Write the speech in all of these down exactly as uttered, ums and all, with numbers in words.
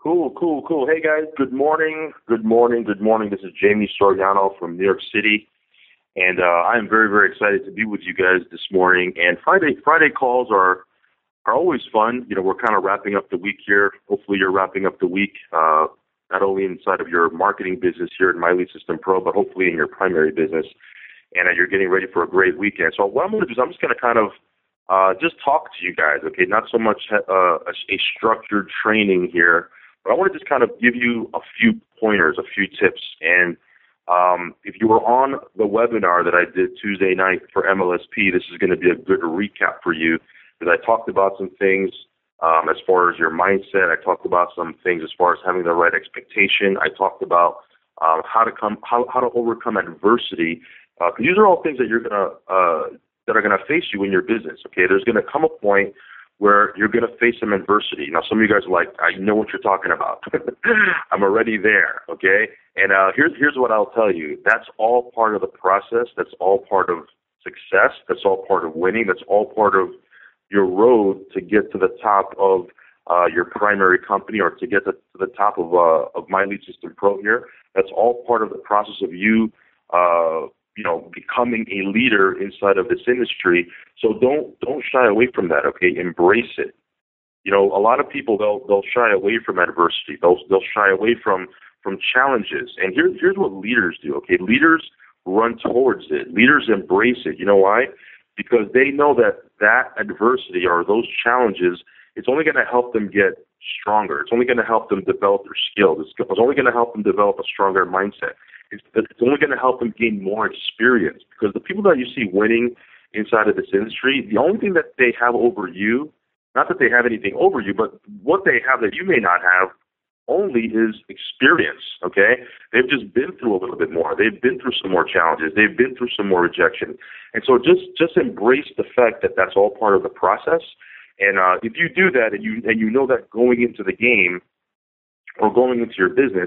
Cool, cool, cool. Hey guys, good morning, good morning, good morning. This is Jamie Soriano from New York City, and uh, I am very, very excited to be with you guys this morning. And Friday, Friday calls are are always fun. You know, we're kind of wrapping up the week here. Hopefully, you're wrapping up the week, uh, not only inside of your marketing business here at My Lead System Pro, but hopefully in your primary business, and uh, you're getting ready for a great weekend. So what I'm going to do is I'm just going to kind of uh, just talk to you guys. Okay, not so much uh, a, a structured training here. But I want to just kind of give you a few pointers, a few tips. And um, if you were on the webinar that I did Tuesday night for M L S P, this is going to be a good recap for you because I talked about some things um, as far as your mindset. I talked about some things as far as having the right expectation. I talked about um, how to come, how, how to overcome adversity. Uh, 'cause these are all things that you're gonna uh, that are going to face you in your business. Okay, there's going to come a point where you're going to face some adversity. Now, some of you guys are like, I know what you're talking about. I'm already there, okay? And uh, here's here's what I'll tell you. That's all part of the process. That's all part of success. That's all part of winning. That's all part of your road to get to the top of uh, your primary company or to get to, to the top of uh, of My Lead System Pro here. That's all part of the process of you uh you know, becoming a leader inside of this industry. So don't don't shy away from that, okay? Embrace it. You know, a lot of people they'll they'll shy away from adversity. They'll they'll shy away from from challenges. And here's here's what leaders do, okay? Leaders run towards it. Leaders embrace it. You know why? Because they know that that adversity or those challenges, it's only going to help them get stronger. It's only going to help them develop their skills. It's, it's only going to help them develop a stronger mindset. It's, it's only going to help them gain more experience because the people that you see winning inside of this industry, the only thing that they have over you, not that they have anything over you, but what they have that you may not have only is experience, okay? They've just been through a little bit more. They've been through some more challenges. They've been through some more rejection. And so just, just embrace the fact that that's all part of the process. And uh, if you do that and you and you know that going into the game or going into your business,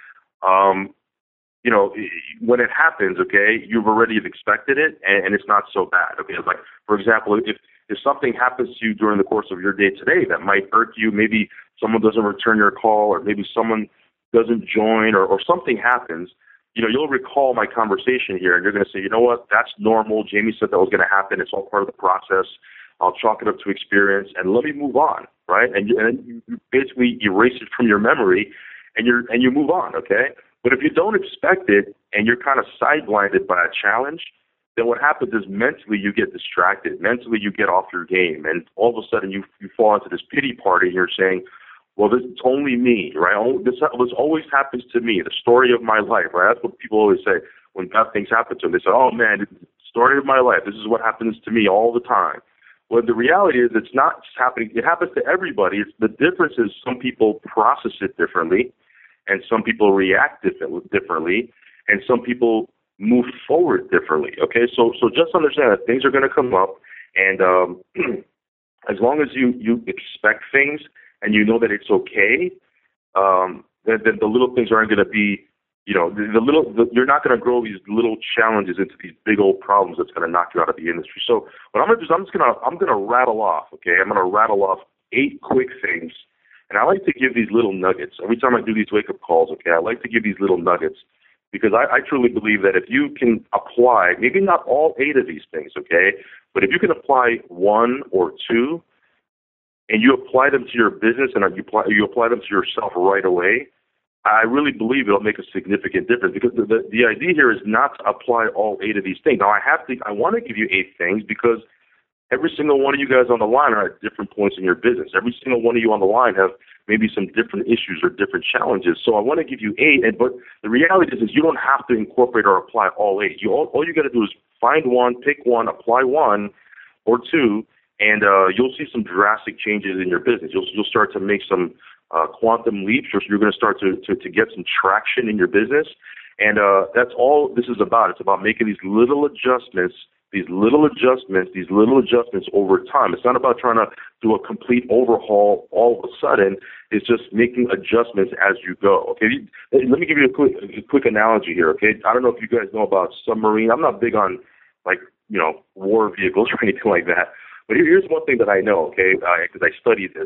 um, you know, when it happens, okay, you've already expected it, and, and it's not so bad, okay? It's like, for example, if, if something happens to you during the course of your day today that might hurt you, maybe someone doesn't return your call or maybe someone doesn't join or, or something happens, you know, you'll recall my conversation here, and you're going to say, you know what, that's normal. Jamie said that was going to happen. It's all part of the process. I'll chalk it up to experience, and let me move on, right? And you, and you basically erase it from your memory, and you and you move on, okay? But if you don't expect it and you're kind of sideblinded by a challenge, then what happens is mentally you get distracted. Mentally you get off your game, and all of a sudden you you fall into this pity party, and you're saying, well, this it's only me, right? Oh, this, this always happens to me, the story of my life, right? That's what people always say when bad things happen to them. They say, oh, man, it's the story of my life. This is what happens to me all the time. Well, the reality is it's not just happening. It happens to everybody. It's, the difference is some people process it differently, and some people react differently, and some people move forward differently, okay? So so just understand that things are going to come up, and um, as long as you, you expect things and you know that it's okay, um, then, then the little things aren't going to be, you know, the, the little, the, you're not going to grow these little challenges into these big old problems that's going to knock you out of the industry. So what I'm going to do is I'm just going to, I'm going to rattle off, okay? I'm going to rattle off eight quick things. And I like to give these little nuggets. Every time I do these wake-up calls, okay, I like to give these little nuggets because I, I truly believe that if you can apply, maybe not all eight of these things, okay, but if you can apply one or two and you apply them to your business and you apply, you apply them to yourself right away, I really believe it'll make a significant difference because the, the, the idea here is not to apply all eight of these things. Now, I have to, I want to give you eight things because every single one of you guys on the line are at different points in your business. Every single one of you on the line have maybe some different issues or different challenges. So I want to give you eight, and, but the reality is, is you don't have to incorporate or apply all eight. You all, all you got to do is find one, pick one, apply one or two, and uh, you'll see some drastic changes in your business. You'll you'll start to make some uh, quantum leaps, or you're going to start to, to to get some traction in your business. And uh, that's all this is about. It's about making these little adjustments. These little adjustments, these little adjustments over time. It's not about trying to do a complete overhaul all of a sudden. It's just making adjustments as you go. Okay, let me give you a quick, a quick analogy here. Okay, I don't know if you guys know about submarine. I'm not big on like you know war vehicles or anything like that. But here's one thing that I know. Okay, because I studied this.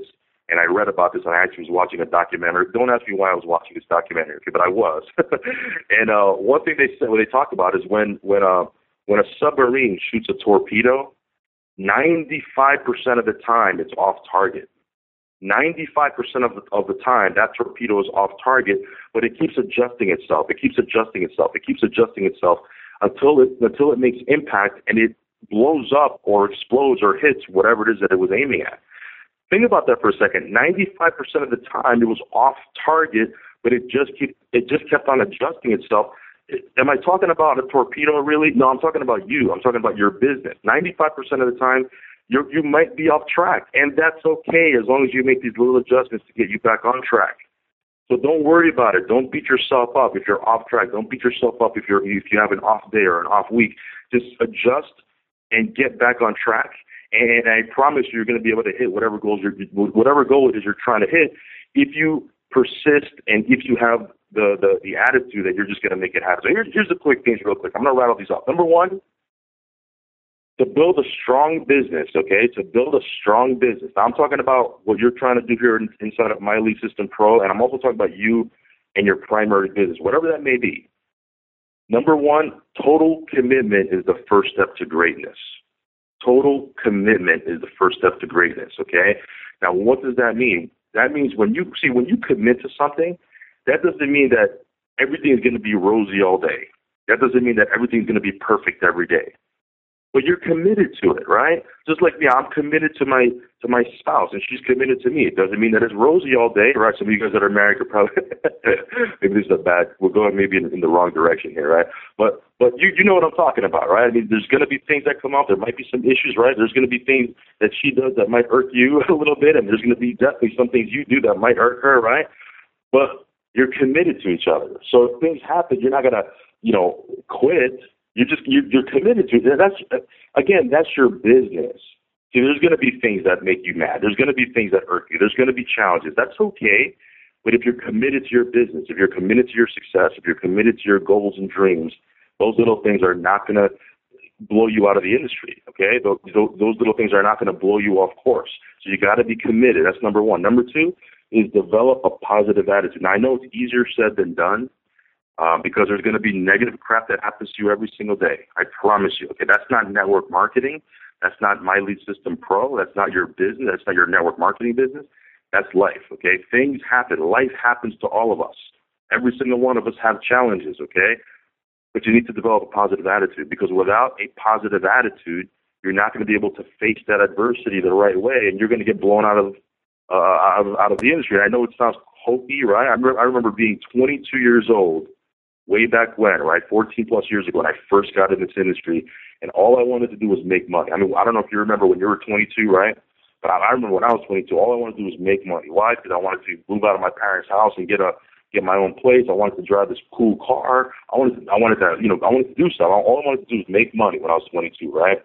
And I read about this, and I actually was watching a documentary. Don't ask me why I was watching this documentary, okay, but I was. And uh, one thing they said, what they talked about is when when uh, when a submarine shoots a torpedo, ninety-five percent of the time it's off target. ninety-five percent of the, of the time that torpedo is off target, but it keeps adjusting itself. It keeps adjusting itself. It keeps adjusting itself until it until it makes impact and it blows up or explodes or hits whatever it is that it was aiming at. Think about that for a second. ninety-five percent of the time it was off target, but it just keep it just kept on adjusting itself. Am I talking about a torpedo really? No, I'm talking about you. I'm talking about your business. ninety-five percent of the time you you might be off track, and that's okay as long as you make these little adjustments to get you back on track. So don't worry about it. Don't beat yourself up if you're off track. Don't beat yourself up if you're if you have an off day or an off week. Just adjust and get back on track. And I promise you, you're going to be able to hit whatever goals you're, whatever goal it is you're trying to hit, if you persist and if you have the the, the attitude that you're just going to make it happen. So here's here's the quick things, real quick. I'm going to rattle these off. Number one, to build a strong business. Okay, to build a strong business. Now I'm talking about what you're trying to do here in, inside of My Lead System Pro, and I'm also talking about you and your primary business, whatever that may be. Number one, total commitment is the first step to greatness. Total commitment is the first step to greatness, okay? Now, what does that mean? That means when you, see, when you commit to something, that doesn't mean that everything is going to be rosy all day. That doesn't mean that everything's going to be perfect every day. But you're committed to it, right? Just like me, I'm committed to my to my spouse, and she's committed to me. It doesn't mean that it's rosy all day, right? Some of you guys that are married could probably maybe this is a bad. We're going maybe in, in the wrong direction here, right? But but you you know what I'm talking about, right? I mean, there's going to be things that come up. There might be some issues, right? There's going to be things that she does that might irk you a little bit, and there's going to be definitely some things you do that might irk her, right? But you're committed to each other. So if things happen, you're not going to, you know, quit. You're just you're, you're committed to it. That's again, that's your business. See, there's going to be things that make you mad. There's going to be things that irk you. There's going to be challenges. That's okay. But if you're committed to your business, if you're committed to your success, if you're committed to your goals and dreams, those little things are not going to blow you out of the industry. Okay, those, those little things are not going to blow you off course. So you got to be committed. That's number one. Number two is develop a positive attitude. Now I know it's easier said than done. Um, because there's going to be negative crap that happens to you every single day. I promise you. Okay, that's not network marketing. That's not My Lead System Pro. That's not your business. That's not your network marketing business. That's life. Okay, things happen. Life happens to all of us. Every single one of us have challenges. Okay, but you need to develop a positive attitude, because without a positive attitude, you're not going to be able to face that adversity the right way, and you're going to get blown out of uh, out of, out of the industry. I know it sounds hokey, right? I remember, I remember being twenty-two years old. Way back when, right, fourteen plus years ago when I first got in this industry, and all I wanted to do was make money. I mean, I don't know if you remember when you were twenty-two, right? But I, I remember when I was twenty-two, all I wanted to do was make money. Why? Because I wanted to move out of my parents' house and get a get my own place. I wanted to drive this cool car. I wanted to, I wanted to, you know, I wanted to do stuff. All I wanted to do was make money when I was twenty-two, right?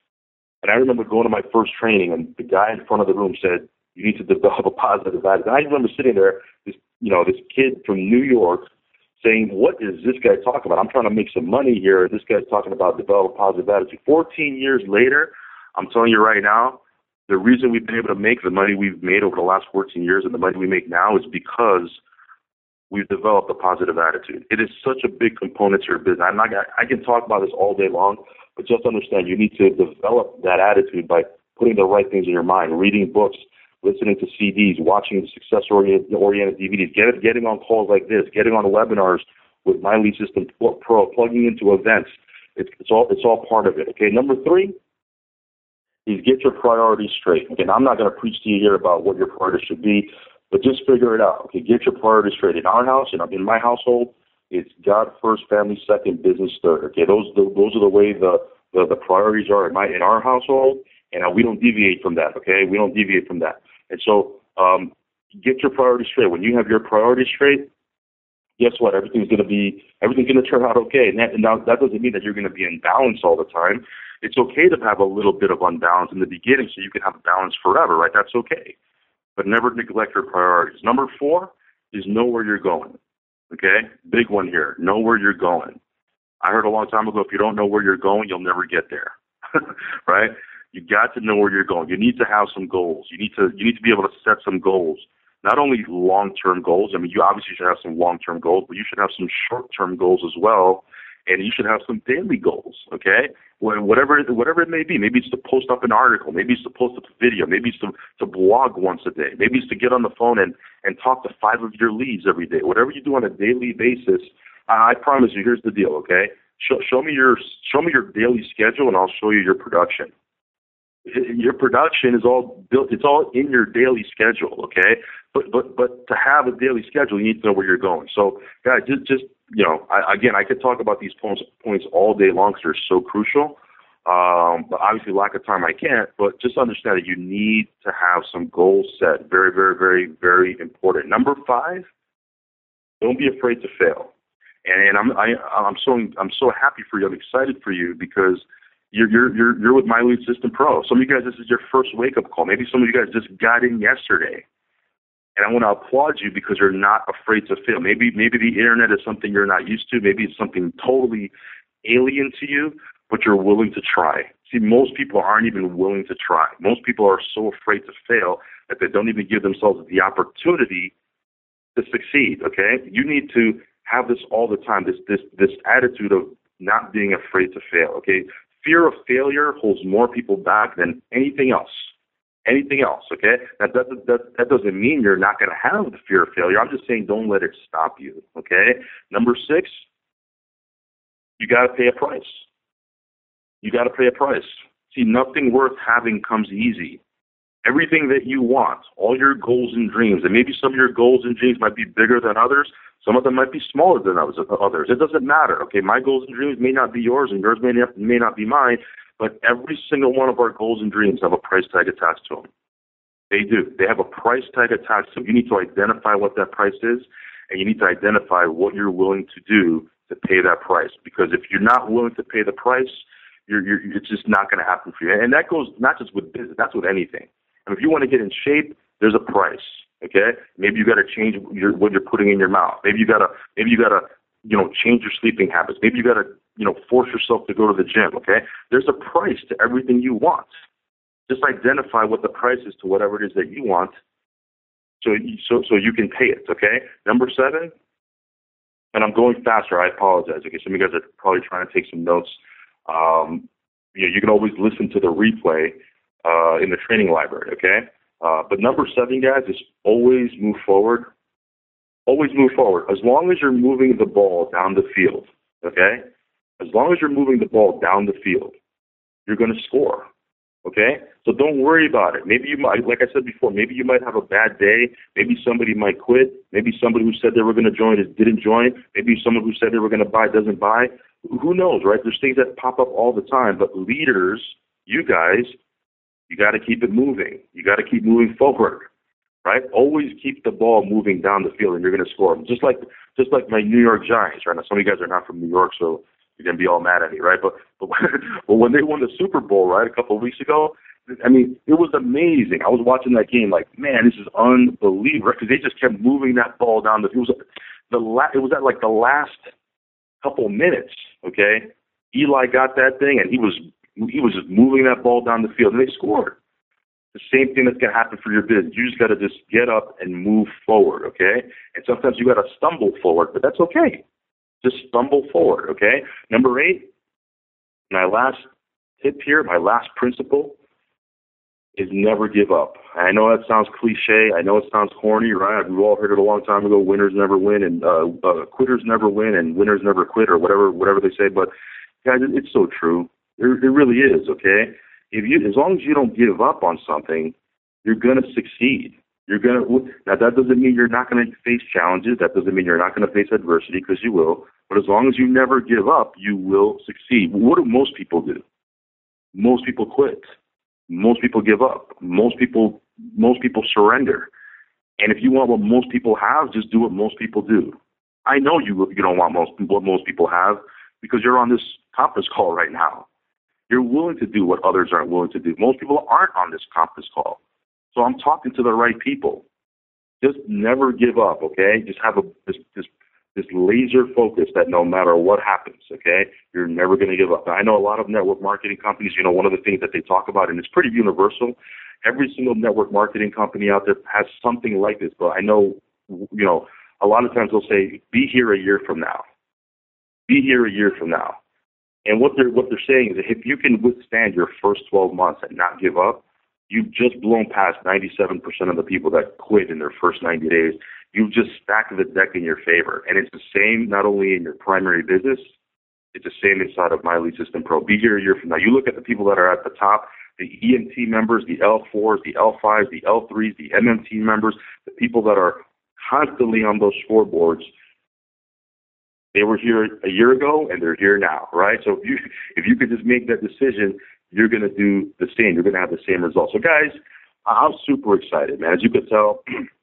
And I remember going to my first training, and the guy in front of the room said, "You need to develop a positive attitude." And I remember sitting there, this, you know, this kid from New York, saying, what is this guy talking about? I'm trying to make some money here. This guy's talking about develop a positive attitude. fourteen years later, I'm telling you right now, the reason we've been able to make the money we've made over the last fourteen years and the money we make now is because we've developed a positive attitude. It is such a big component to your business. I'm not, I can talk about this all day long, but just understand you need to develop that attitude by putting the right things in your mind, reading books, listening to C Ds, watching success-oriented D V Ds, get, getting on calls like this, getting on webinars with My Lead System Pro, plugging into events. It's, it's all it's all part of it. Okay. Number three is get your priorities straight. Okay. Now, I'm not going to preach to you here about what your priorities should be, but just figure it out. Okay. Get your priorities straight. In our house, and in my household, it's God first, family second, business third. Okay. Those those are the way the the, the priorities are in my in our household, and uh, we don't deviate from that. Okay. We don't deviate from that. And so um, get your priorities straight. When you have your priorities straight, guess what? Everything's going to be everything's going to turn out okay. And that, and now, that doesn't mean that you're going to be in balance all the time. It's okay to have a little bit of unbalance in the beginning so you can have balance forever, right? That's okay. But never neglect your priorities. Number four is know where you're going. Okay? Big one here. Know where you're going. I heard a long time ago, if you don't know where you're going, you'll never get there. Right? You got to know where you're going. You need to have some goals. You need to you need to be able to set some goals. Not only long-term goals. I mean, you obviously should have some long-term goals, but you should have some short-term goals as well, and you should have some daily goals. Okay, whatever whatever it may be. Maybe it's to post up an article. Maybe it's to post up a video. Maybe it's to to blog once a day. Maybe it's to get on the phone and and talk to five of your leads every day. Whatever you do on a daily basis, I promise you. Here's the deal. Okay, show show me your show me your daily schedule, and I'll show you your production. Your production is all built. It's all in your daily schedule, okay? But but but to have a daily schedule, you need to know where you're going. So, guys, just just you know, I, again, I could talk about these points points all day long because they're so crucial. Um, but obviously, lack of time, I can't. But just understand that you need to have some goals set. Very, very, very, very important. Number five, don't be afraid to fail. And, and I'm I, I'm so I'm so happy for you. I'm excited for you because You're, you're, you're, you're with My Lead System Pro. Some of you guys, this is your first wake-up call. Maybe some of you guys just got in yesterday. And I want to applaud you because you're not afraid to fail. Maybe maybe the internet is something you're not used to. Maybe it's something totally alien to you, but you're willing to try. See, most people aren't even willing to try. Most people are so afraid to fail that they don't even give themselves the opportunity to succeed, okay? You need to have this all the time, this this this attitude of not being afraid to fail, okay? Fear of failure holds more people back than anything else. Anything else, okay? That, that, that, that doesn't mean you're not going to have the fear of failure. I'm just saying don't let it stop you, okay? Number six, you got to pay a price. You got to pay a price. See, nothing worth having comes easy. Everything that you want, all your goals and dreams, and maybe some of your goals and dreams might be bigger than others. Some of them might be smaller than others. It doesn't matter, okay? My goals and dreams may not be yours, and yours may not, may not be mine, but every single one of our goals and dreams have a price tag attached to them. They do. They have a price tag attached to them. You need to identify what that price is, and you need to identify what you're willing to do to pay that price. Because if you're not willing to pay the price, you're, you're, it's just not going to happen for you. And that goes not just with business, that's with anything. And if you want to get in shape, there's a price. Okay, maybe you got to change your, what you're putting in your mouth. Maybe you got to, maybe you got to, you know, change your sleeping habits. Maybe you got to, you know, force yourself to go to the gym. Okay, there's a price to everything you want. Just identify what the price is to whatever it is that you want, so you, so so you can pay it. Okay. Number seven, and I'm going faster. I apologize. Okay, some of you guys are probably trying to take some notes. Um, you know, you can always listen to the replay uh, in the training library. Okay. Uh, but number seven, guys, is always move forward. Always move forward. As long as you're moving the ball down the field, okay? As long as you're moving the ball down the field, you're going to score, okay? So don't worry about it. Maybe you might, like I said before, maybe you might have a bad day. Maybe somebody might quit. Maybe somebody who said they were going to join didn't join. Maybe someone who said they were going to buy doesn't buy. Who knows, right? There's things that pop up all the time. But leaders, you guys, you got to keep it moving. You got to keep moving forward, right? Always keep the ball moving down the field, and you're going to score. Just like just like my New York Giants, right? Now, some of you guys are not from New York, so you're going to be all mad at me, right? But but, but when they won the Super Bowl, right, a couple of weeks ago, I mean, it was amazing. I was watching that game like, man, this is unbelievable, because they just kept moving that ball down the field. It was, the la- it was at like the last couple minutes, okay? Eli got that thing, and he was he was just moving that ball down the field, and they scored. The same thing that's going to happen for your business. You just got to just get up and move forward, okay? And sometimes you got to stumble forward, but that's okay. Just stumble forward, okay? Number eight, my last tip here, my last principle is never give up. I know that sounds cliche. I know it sounds corny, right? We've all heard it a long time ago. Winners never win, and uh, uh, quitters never win, and winners never quit, or whatever, whatever they say. But guys, it's so true. It, it really is, okay? If you, as long as you don't give up on something, you're going to succeed. You're going to. Now, that doesn't mean you're not going to face challenges. That doesn't mean you're not going to face adversity, because you will. But as long as you never give up, you will succeed. What do most people do? Most people quit. Most people give up. Most people, most people surrender. And if you want what most people have, just do what most people do. I know you you don't want most what most people have, because you're on this conference call right now. You're willing to do what others aren't willing to do. Most people aren't on this conference call. So I'm talking to the right people. Just never give up, okay? Just have a this, this this laser focus that no matter what happens, okay, you're never going to give up. Now, I know a lot of network marketing companies, you know, one of the things that they talk about, and it's pretty universal, every single network marketing company out there has something like this. But I know, you know, a lot of times they'll say, be here a year from now. Be here a year from now. And what they're what they're saying is that if you can withstand your first twelve months and not give up, you've just blown past ninety-seven percent of the people that quit in their first ninety days. You've just stacked the deck in your favor. And it's the same not only in your primary business, it's the same inside of My Lead System Pro. Be here a year from now. You look at the people that are at the top, the E M T members, the L fours, the L fives, the L threes, the M M T members, the people that are constantly on those scoreboards. They were here a year ago, and they're here now, right? So if you if you could just make that decision, you're going to do the same. You're going to have the same results. So, guys, I'm super excited, man. As you could tell,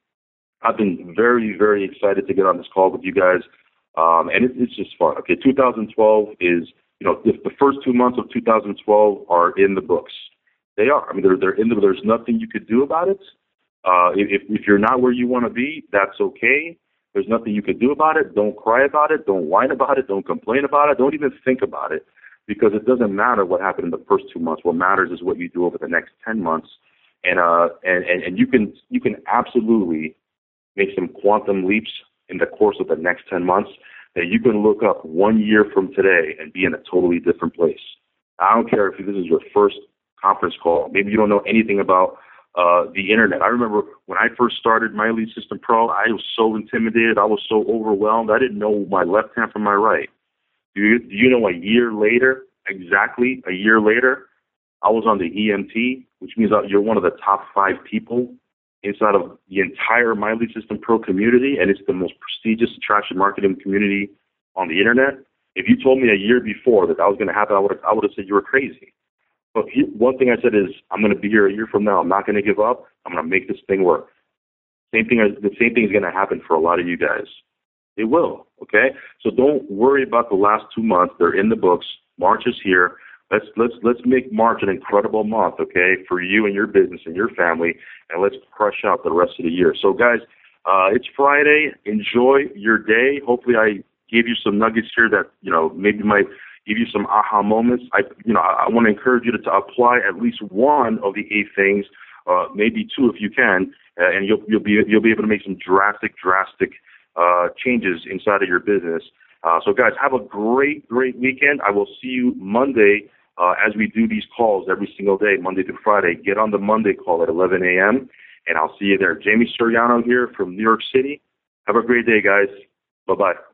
I've been very, very excited to get on this call with you guys, um, and it, it's just fun. Okay, two thousand twelve is, you know, the, the first two months of two thousand twelve are in the books. They are. I mean, they're they're in the. There's nothing you could do about it. Uh, if if you're not where you want to be, that's okay. There's nothing you can do about it. Don't cry about it. Don't whine about it. Don't complain about it. Don't even think about it, because it doesn't matter what happened in the first two months. What matters is what you do over the next ten months, and uh, and, and and you can you can absolutely make some quantum leaps in the course of the next ten months that you can look up one year from today and be in a totally different place. I don't care if this is your first conference call. Maybe you don't know anything about Uh, the internet. I remember when I first started My Lead System Pro, I was so intimidated. I was so overwhelmed. I didn't know my left hand from my right. Do you, do you know a year later, exactly a year later, I was on the E M T, which means that you're one of the top five people inside of the entire My Lead System Pro community, and it's the most prestigious attraction marketing community on the internet. If you told me a year before that that was going to happen, I would have, I would have said you were crazy. But he, one thing I said is, I'm going to be here a year from now. I'm not going to give up. I'm going to make this thing work. Same thing. The same thing is going to happen for a lot of you guys. It will. Okay. So don't worry about the last two months. They're in the books. March is here. Let's let's let's make March an incredible month. Okay, for you and your business and your family, and let's crush out the rest of the year. So guys, uh, it's Friday. Enjoy your day. Hopefully, I gave you some nuggets here that you know maybe might give you some aha moments. I, you know, I, I want to encourage you to, to apply at least one of the eight things, uh, maybe two if you can, uh, and you'll you'll be you'll be able to make some drastic, drastic uh, changes inside of your business. Uh, so, guys, have a great, great weekend. I will see you Monday uh, as we do these calls every single day, Monday through Friday. Get on the Monday call at eleven a.m., and I'll see you there. Jamie Soriano here from New York City. Have a great day, guys. Bye-bye.